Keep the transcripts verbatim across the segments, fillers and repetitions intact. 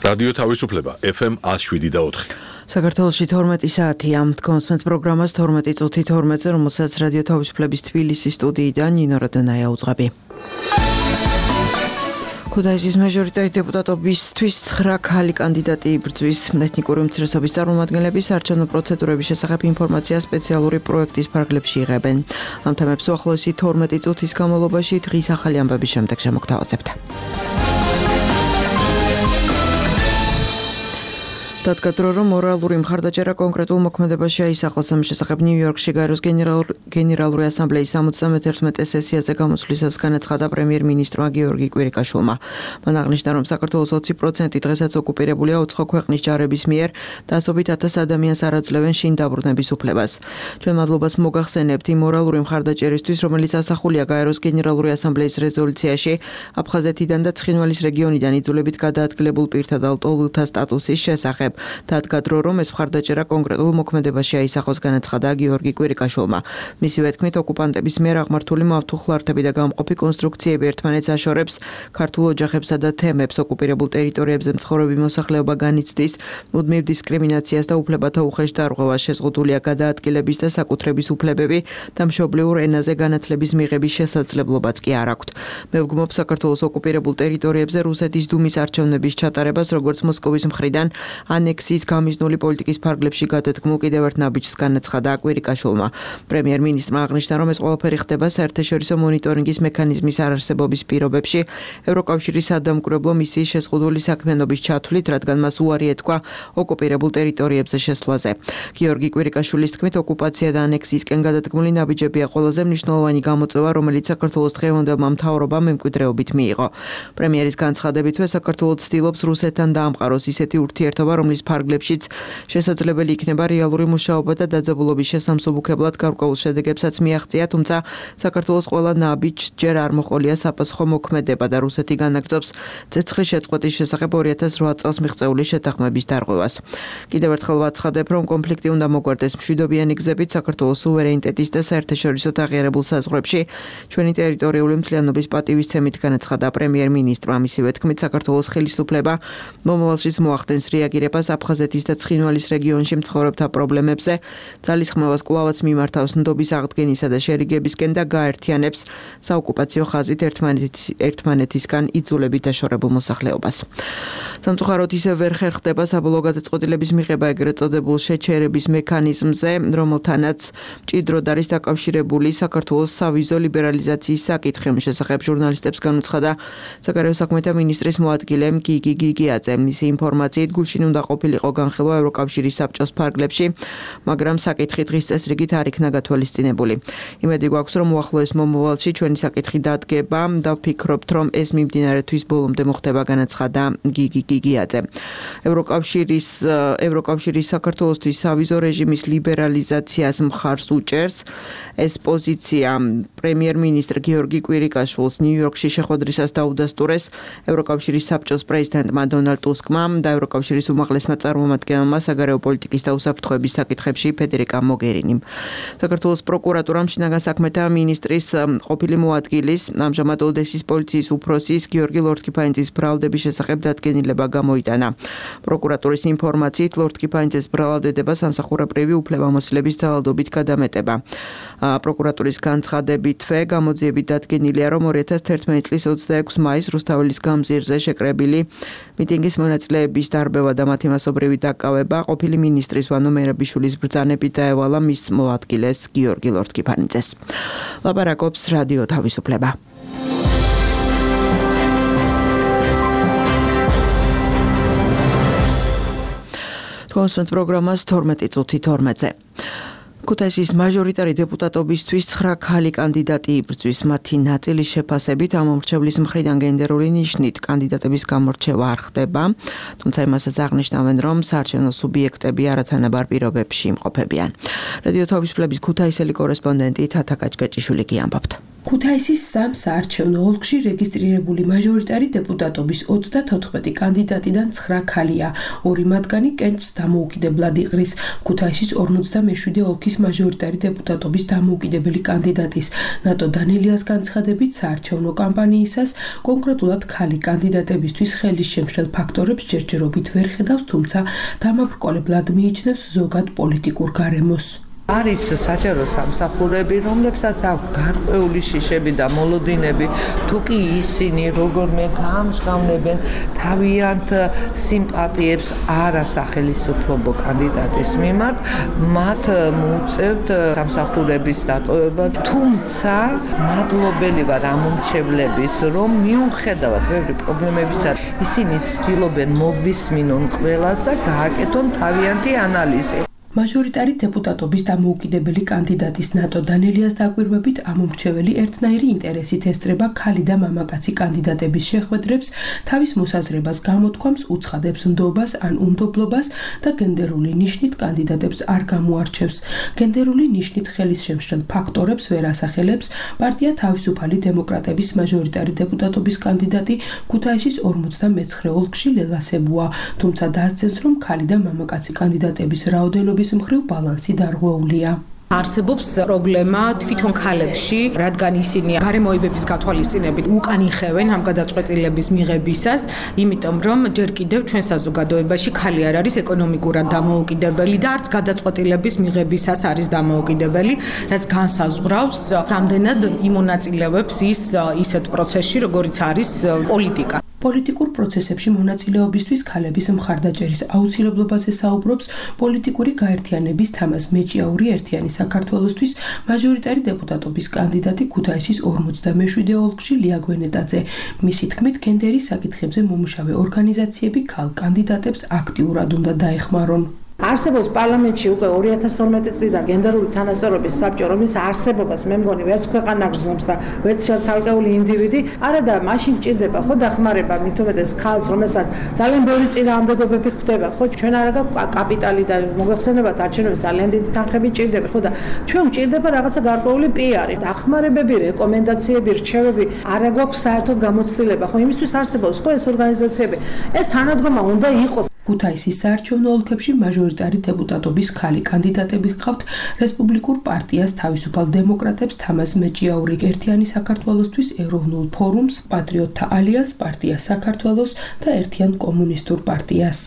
რადიო თავისუფლება ეფ ემ one oh seven და four. საქართველოში თორმეტი საათია. კონსმეთ პროგრამას თორმეტი წუთი თორმეტზე, რომელსაც რადიო თავისუფლების თბილისის სტუდიიდან ნინო რადონაია უძღვები. ქუთაისის მაჟორიტარი დეპუტატობისთვის ცხრა ქალი კანდიდატი იბრძვის. ეთნიკური უმცირესობის წარმომადგენლები საარჩევნო პროცედურების შესახებ ინფორმაცია სპეციალური პროექტის ფარგლებში იღებენ. ამ თემებს უახლოესი თორმეტი წუთის განმავლობაში დღის ახალი ამბების შემდეგ შემოგთავაზებთ. დადგა რომ მორალური მხარდაჭერა კონკრეტულ მოქმედებაში აისახოს. ამ შესახებ ნიუ-იორკში გაეროს გენერალური ასამბლეის სამოცდამეთერთმეტე სესიაზე გამოსვლისას განაცხადა პრემიერ-მინისტრმა გიორგი კვირიკაშვილმა. მან აღნიშნა, რომ საქართველოს ოცი პროცენტი დღესაც ოკუპირებულია უცხო ქვეყნის ჯარების მიერ და ასობით ათას ადამიანს არ აძლევენ შინ დაბრუნების უფლებას. ჩვენ მადლობას მოგახსენებთ იმ მორალური მხარდაჭერისთვის, რომელიც ასახულია გაეროს გენერალური ასამბლეის რეზოლუციაში აფხაზეთიდან და ცხინვალის რეგიონიდან იძულებით გადაადგილებულ პირთა და ლტოლვილთა სტატუსის შესახებ. დადგა რომ ეს მხარდაჭერა კონკრეტულ მოქმედებაში აისახოს, განაცხადა გიორგი კვირიკაშვილმა. მისივე თქმით, ოკუპანტების მიერ აღმართული მავთუხლართები და გამყოფი კონსტრუქციები ერთმანეთს აშორებს, ქართულ ოჯახებსა და თემებს, ოკუპირებულ ტერიტორიებზე მცხოვრები მოსახლეობა განიცდის მუდმივ დისკრიმინაციას და უფლებათა უხეშ დარღვევას, შეზღუდულია გადაადგილების და საკუთრების უფლებები და მშობლიურ ენაზე განათლების მიღების შესაძლებლობაც კი არ აქვთ. მე ვგმობ საქართველოს ოკუპირებულ ტერიტორიებზე რუსეთის დუმის არჩევნების ჩატარებას, როგორც მოსკოვის მხრიდან ანექსიის გამიზნული პოლიტიკის ფარგლებში გადადგმულ კიდევ ერთ ნაბიჯს, განაცხადა კვირიკაშვილმა. პრემიერ-მინისტრმა აღნიშნა, რომ ეს ყველაფერი ხდება საერთაშორისო მონიტორინგის მექანიზმის არარსებობის პირობებში, ევროკავშირის სადამკვირვებლო მისიის შეზღუდული საქმიანობის ჩათვლით, რადგან მას უარი ეთქვა ოკუპირებულ ტერიტორიებზე შესვლაზე. გიორგი კვირიკაშვილის თქმით, ოკუპაცია და ანექსიისკენ გადადგმული ნაბიჯებია ყველაზე მნიშვნელოვანი გამოწვევა, რომელიც საქართველოს დღევანდელმა მთავრობამ მემკვიდრეობით მიიღო. პრემიერის განცხადებითვე, საქართველოს ცდილობს რუსეთთან დაამყაროს ისეთი ურთიერთობა, რომლის ფარგლებშიც შესაძლებელი იქნება რეალური მუშაობა და დაძაბულობის შესამსუბუქებლად გარკვეულ შედეგებსაც მიაღწია, თუმცა საქართველოს ყველა ნაბიჯს ჯერ არ მოყოლია საპასუხო მოქმედება და რუსეთი განაგრძობს ცეცხლის შეწყვეტის შესახებ ორი ათას ოთხ წელს მიღწეული შეთანხმების დარღვევას. კიდევ ერთხელ ვაცხადებ, რომ კონფლიქტი უნდა მოგვარდეს მშვიდობიანი გზებით საქართველოს სუვერენიტეტის და საერთაშორისო აღიარებულ საზღვრებში ჩვენი ტერიტორიული მთლიანობის პატივისცემით, განაცხადა პრემიერ-მინისტრმა. მისივე თქმით, საქართველოს ხელისუფლება მომავალშიც მოახდენს რეაგირებას აფხაზეთის და ცხინვალის რეგიონში მცხოვრებთა პრობლემებზე, ძალისხმევას კვლავაც მიმართავს ნდობის აღდგენისა და შერიგებისკენ და გაერთიანებს საოკუპაციო ხაზით ერთმანეთისგან იძულებით დაშორებულ მოსახლეობას. სამწუხაროდ ისევ ვერ ხერხდება საბოლოო გადაწყვეტილების მიღება ეგრეთ წოდებულ შეჩერების მექანიზმზე, რომელთანაც მჭიდროდ არის დაკავშირებული საქართველოს სავიზო ლიბერალიზაციის საკითხი. ამ შესახებ ჟურნალისტებს განუცხადა საგარეო საქმეთა მინისტრის მოადგილე გიგი გიგიაძე. მისი ინფორმაციით, გუშინ უნდა ყოფილიყო განხილვა ევროკავშირის საბჭოს ფარგლებში, მაგრამ საკითხი დღის წესრიგით არ იქნა გათვალისწინებული. იმედი გვაქვს, რომ უახლოეს მომავალში ჩვენი საკითხი დადგება და ვფიქრობთ, რომ ეს მიმდინარე თვის ბოლომდე მოხდება, განაცხადა გიგი გიგიაძე. ევროკავშირის ევროკავშირის საქართველოსთვის სავიზო რეჟიმის ლიბერალიზაციას მხარს უჭერს. ეს პოზიცია პრემიერ-მინისტრ გიორგი კვირიკაშვილს ნიუ-იორკში შეხვედრისას დაუდასტურეს ევროკავშირის საბჭოს პრეზიდენტმა დონალდ ტუსკმა და ევროკავშირის უმაღლესმა წარმომადგენელმა საგარეო პოლიტიკის და უსაფრთხოების საკითხებში ფედერიკა მოგერინიმ. საქართველოს პროკურატურამ შინაგან საქმეთა მინისტრის ყოფილი მოადგილის, ამჟამად ოდესის პოლიციის უფროსის გიორგი ლორთქიფანიძის ბრალდების შესახებ დადგენილება გამოიტანა. პროკურატურის ინფორმაციით, ლორთქიფანიძეს ბრალდედება სამსახურებრივი უფლებამოსილების ძალადობით გადამეტება. პროკურატურის განცხადებითვე გამოძიებით დადგენილია, რომ ორი ათას თერთმეტი წლის ოცდაექვსი მაისს რუსთაველის გამზირზე შეკრებილი მიტინგის მონაწილეების დარბევა და მათი მასობრივი დაკავება ყოფილი მინისტრის ვანო მერაბიშვილის ბრძანებით დაევალა მის მოადგილეს გიორგი ლორთქიფანიძეს. ლაპარაკობს რადიო თავისუფლება. კონსმეთ პროგრამას თორმეტი წუთი თორმეტზე. ქუთაისის მაჟორიტარი დეპუტატობისთვის ცხრა ქალი კანდიდატი იბრძვის. მათი ნაწილის შეფასებით ამ მომრჩევლის მხრიდან გენდერული ნიშნით კანდიდატების გამორჩევა არ ხდება, თუმცა იმასაც აღნიშნავენ, რომ საარჩევნო სუბიექტები არათანაბარ პირობებში იმყოფებიან. რადიო თავისუფლების ქუთაისელი კორესპონდენტი თათა კაჭკაჭიშვილი კი ამბობთ. ქუთაისის სამ საარჩევნო ოლქში რეგისტრირებული მაჟორიტარი დეპუტატობის ოცდათოთხმეტი კანდიდატიდან ცხრა ქალია. ორი მათგანი კენჭს დამოუკიდებლად იყრის. ქუთაისის ორმოცდამეშვიდე ოლქის მაჟორიტარი დეპუტატობის დამოუკიდებელი კანდიდატის ნატო დანელიას განცხადებით საარჩევნო კამპანიისას კონკრეტულად ქალი კანდიდატებისთვის ხელის შემშლელ ფაქტორებს ჯერჯერობით ვერ ხედავს, თუმცა დამაბრკოლებლად მიიჩნევს ზოგად პოლიტიკურ გარემოს. არის საჯარო სამსახურები, რომლებსაც აქვს გარკვეული შიშები და მოლოდინები, თუ კი ისინი როგორმე გაამჟღავნებენ თავიანთ სიმპათიებს არასახელისუფლებო კანდიდატის მიმართ, მათ მოუწევთ სამსახურების დატოვება, თუმცა მადლობელი ვარ ამ უმრჩევლების, რომ მიუხედავად ბევრი პრობლემებისა, ისინი ცდილობენ მოგვისმინონ ყველას და გააკეთონ თავიანთი ანალიზი. მაჟორიტარი დეპუტატობის დამოუკიდებელი კანდიდატის ნატო დანელიას დაკვირვებით ამ უმრჩეველი ერთნაირი ინტერესით ესწრება ქალი და მამაკაცი კანდიდატების შეხვედრებს, თავის მოსაზრებას გამოთქვამს, უცხადებს ნდობას ან უნდობლობას და გენდერული ნიშნით კანდიდატებს არ გამოარჩევს. გენდერული ნიშნით ხელის შემშლელ ფაქტორებს ვერ ასახელებს პარტია თავისუფალი დემოკრატების მაჟორიტარი დეპუტატობის კანდიდატი ქუთაისის ორმოცდამეცხრე ოლქში ლელა სებუა, თუმცა დასძენს, რომ ქალი და მამაკაცი კანდიდატების რაოდენობის მხრივ ბალანსი დარღვეულია. არსებობს პრობლემა თვითონ ქალებში, რადგან ისინი გარემოებების გათვალისწინებით უკან იხევენ ამ გადაწყვეტილების მიღებისას, იმიტომ რომ ჯერ კიდევ ჩვენ საზოგადოებაში ქალი არ არის ეკონომიკურად დამოუკიდებელი და არც გადაწყვეტილების მიღებისას არის დამოუკიდებელი, რაც განსაზღვრავს, რამდენად იმონაწილეებს ის ისეთ პროცესში, როგორიც არის პოლიტიკა. პოლიტიკურ პროცესებში მონაწილეობისთვის ქალების მხარდაჭერის აუცილებლობაზე საუბრობს პოლიტიკური გაერთიანების თამაზ მეჭიაური ერთიანი საქართველოსთვის მაჟორიტარი დეპუტატობის კანდიდატი ქუთაისის ორმოცდამეშვიდე ოლქში ლია გვენეტაძე. მისი თქმით, გენდერის საკითხებზე მომუშავე ორგანიზაციები ქალ კანდიდატებს აქტიურად უნდა დაეხმარონ. არსებობს პარლამენტში უკვე ორი ათას თორმეტი წლიდან გენდერული თანასწორობის საბჭო, რომლის არსებობას მე მგონი ვერც ქვეყანა გრძნობს და ვერც ცალკეული ინდივიდი, არა და მაშინ ჭირდება ხო დახმარება, მით უმეტეს ქალს, რომელსაც ძალიან ბევრი წინააღმდეგობები ხდება, ხო ჩვენ არა გაქვს კაპიტალი და მოიხსენებათ არჩევნების ძალიან დიდი თანხები ჭირდება, ხო და ჩვენ ჭირდება რაღაცა გარკვეული პიარი, დახმარებები, რეკომენდაციები, რჩევები, არა გვაქვს საერთოდ გამოცდილება, ხო იმისთვის არსებობს ხო ეს ორგანიზაციები. ეს თანადგომა უნდა იყოს. ქუთაისის საარჩევნო ოლქებში მაჟორიტარი დეპუტატობის ქალი კანდიდატები ჰყავთ რესპუბლიკურ პარტიას თავისუფალ დემოკრატებს თამაზ მეჭიაური ერთიანი საქართველოსთვის ეროვნულ ფორუმს, პატრიოტთა ალიანსს, პარტია საქართველოს და ერთიან კომუნისტურ პარტიას.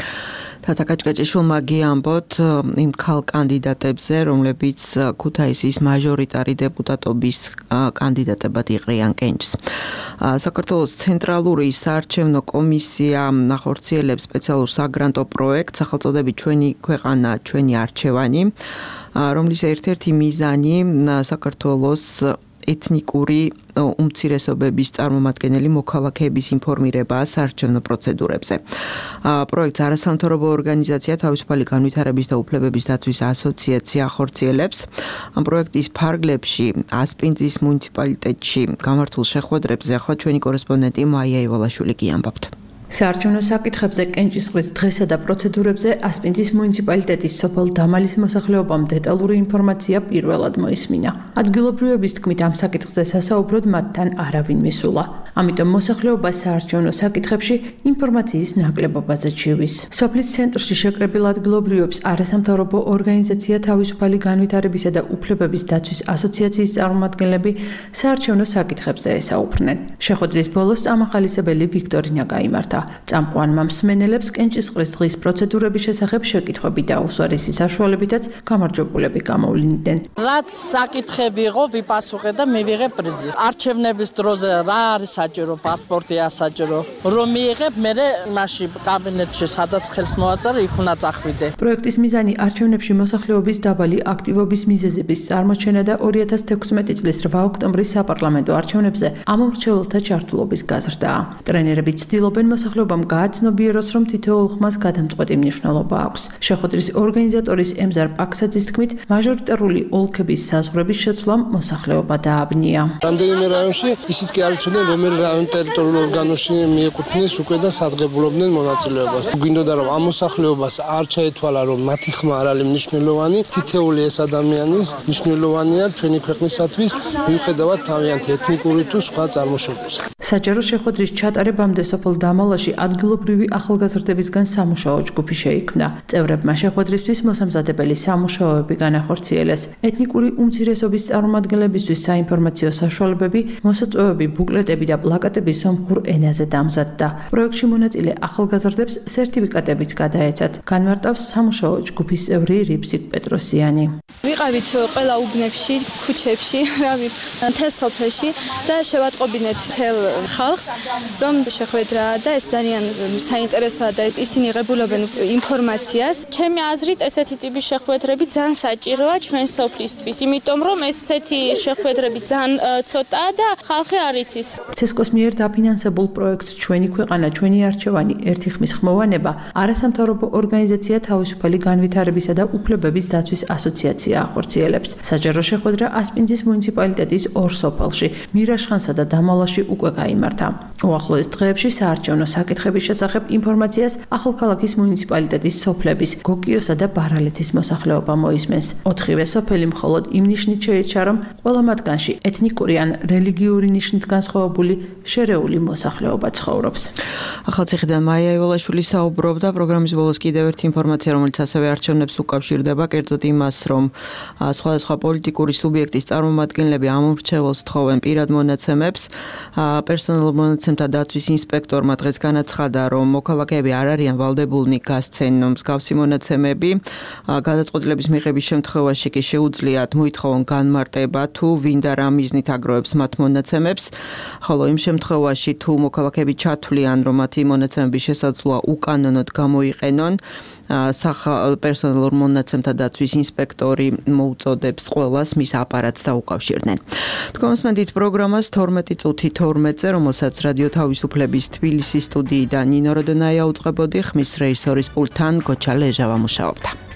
თათა კაჭკაჭიშვილმა გიამბოთ იმ ქალ კანდიდატებზე, რომლებიც ქუთაისის მაჟორიტარი დეპუტატობის კანდიდატებად იყრიან კენჭს. საქართველოს ცენტრალური საარჩევნო კომისია ახორციელებს სპეციალურ საგრანტო პროექტს სახელწოდებით ჩვენი ქვეყანა, ჩვენი არჩევანი, რომლის ერთ-ერთი მიზანი საქართველოს ეთნიკური უმცირესობების წარმომადგენელი მოქალაქეების ინფორმირებაა საარჩევნო პროცედურებზე. პროექტს არასამთავრობო ორგანიზაცია თავისუფალი განვითარების და უფლებების დაცვის ასოციაცია ახორციელებს. ამ პროექტის ფარგლებში ასპინძის მუნიციპალიტეტში გამართულ შეხვედრებზე ახლა ჩვენი კორესპონდენტი მაია ივალაშვილი გიამბობთ. საარჩევნო საკითხებზე კენჭისყრის დღესა და პროცედურებზე ასპინძის მუნიციპალიტეტის სოფელ დამალის მოსახლეობამ დეტალური ინფორმაცია პირველად მოისმინა. ადგილობრივების თქმით ამ საკითხზე სასაუბროდ მათთან არავინ მისულა. ამიტომ მოსახლეობა საარჩევნო საკითხებში ინფორმაციის ნაკლებობაზე ჩივის. სოფლის ცენტრში შეკრებილ ადგილობრივებს არასამთავრობო ორგანიზაცია თავისუფალი განვითარებისა და უფლებების დაცვის ასოციაციის წარმომადგენლები საარჩევნო საკითხებზე ესაუბრნენ. შეხვედრის ბოლოს წამახალისებელი ვიქტორინა გაიმართა. წამყვანმა მსმენელებს კენჭისყრის დღის პროცედურების შესახებ შეკითხვები დაუსვარისი საშუალებითაც გამარჯვებულები გამოვლინდნენ. რაც საკითხები იყო, ვიპასუხე და მივიღე პრიზი. არჩევნების დროზე რა არის საჭირო, პასპორტია საჭირო. რომ მიიღებ, მე იმაში კაბინეტში სადაც ხელს მოაწერე, იქ უნდა წახვიდე. პროექტის მიზანი არჩევნებში მოსახლეობის დაბალი აქტივობის მიზეზების წარმოჩენა და ორი ათას თექვსმეტი წლის რვა ოქტომბრის საპარლამენტო არჩევნებზე ამ მომრჩეველთა ჩართულობის გაზრდაა. ტრენერები ცდილობენ მოსახლეობამ გააცნობიეროს, რომ თითოეულ ხმას გადამწყვეტი მნიშვნელობა აქვს. შეხვედრის ორგანიზატორის ემზარ პაქსაძის თქმით, მაჟორიტარული ოლქების საზღვრების შეცვლამ მოსახლეობა დააბნია. რამდენიმე რაიონში ისიც კი არ იცოდნენ, რომელ რაიონ ტერიტორიულ ორგანოში მიეკუთვნის უკვე და სადგებულობდნენ მონაწილეობას. გვინდოდა რომ ამ მოსახლეობას არ ჩაეთვალა, რომ მათი ხმა არ არის მნიშვნელოვანი, თითოეული ეს ადამიანის მნიშვნელოვანია ჩვენი ქვეყნისათვის, მიუხედავად თავიანთი ეთნიკური თუ სხვა წარმოშობისა. საჯარო შეხვედრის ჩატარებამდე სოფელ დამალაში ადგილობრივი ახალგაზრდებისგან სამუშაო ჯგუფი შეიქმნა. წევრებმა შეხვედრისთვის მოსამზადებელი სამუშაოები განახორციელეს. ეთნიკური უმცირესობის წარმომადგენლებისთვის საინფორმაციო საშუალებები, მოსაწვევები, ბუკლეტები და პლაკატები სომხურ ენაზე დამზადდა. პროექტში მონაწილე ახალგაზრდებს სერტიფიკატებიც გადაეცათ. განმარტავს სამუშაო ჯგუფის წევრი რიფსიკ პეტროსიანი. ვიყავით ყველა უბნებში, ქუჩებში, რავი, მთელ სოფელში და შევატყობინეთ მთელ ხალხს, რომ შეხვედრა და ეს ძალიან საინტერესოა და ისინი ღებულობენ ინფორმაციას. ჩემი აზრით, ესეთი ტიპის შეხვედრები ძალიან საჭიროა ჩვენ სოფლისთვის, იმიტომ რომ ესეთი შეხვედრები ძალიან ცოტაა და ხალხი არ იცის. ცესკოს მიერ დაფინანსებულ პროექტს ჩვენი ქვეყანა, ჩვენი არჩევანი, ერთი ხმის ხმოვანება, არასამთავრობო ორგანიზაცია თავისუფალი განვითარებისა და უფლებების დაცვის ასოციაცია ახორციელებს. საჯარო შეხვედრა ასპინძის მუნიციპალიტეტის ორ სოფელში, მირაშხანსა და დამალაში უკვე გაიმართა. უახლოეს დღეებში საარჩევნო საკითხების შესახებ ინფორმაციას ახალქალაქის მუნიციპალიტეტის სოფლების, გოკიოსა და ბარალეთის მოსახლეობა მოისმენს. ოთხივე სოფელი მხოლოდ იმ ნიშნით შეირჩა, რომ ყველა მათგანში ეთნიკური ან რელიგიური ნიშნით განსხვავებული შერეული მოსახლეობა ცხოვრობს. ახალციხიდან მაია ივალაშვილი საუბრობდა. პროგრამის ბოლოს კიდევ ერთი ინფორმაცია, რომელიც ასევე არჩევნებს უკავშირდება, კერძოდ იმას, რომ სხვადასხვა პოლიტიკური სუბიექტის წარმომადგენლები ამომრჩეველს თხოვენ პირად მონაცემებს. პერსონალურ მონაცემთა დაცვის ინსპექტორმა დღეს განაცხადა, რომ მოქალაქეები არ არიან ვალდებულნი გასცენ მსგავსი მონაცემები. გადაწყვეტილების მიღების შემთხვევაში კი შეუძლიათ მოითხოვონ განმარტება თუ ვინ და რა მიზნით აგროვებს მათ მონაცემებს. ხოლო იმ შემთხვევაში თუ მოქალაქეები ჩათვლიან, რომ მათი მონაცემების შესაძლოა უკანონოდ გამოიყენონ, პერსონალურ მონაცემთა დაცვის ინსპექტორი მოუწოდებს ყველას მის აპარატს დაუკავშირდნენ. თქვენსმენდით პროგრამას თორმეტი წუთი თორმეტზე, რომელსაც რადიო თავისუფლების თბილისის სტუდიიდან ნინო როდონაია უწყებოდი, ხმის რეჟისორის პულტთან გოჩა ლეჟავა მუშაობდა.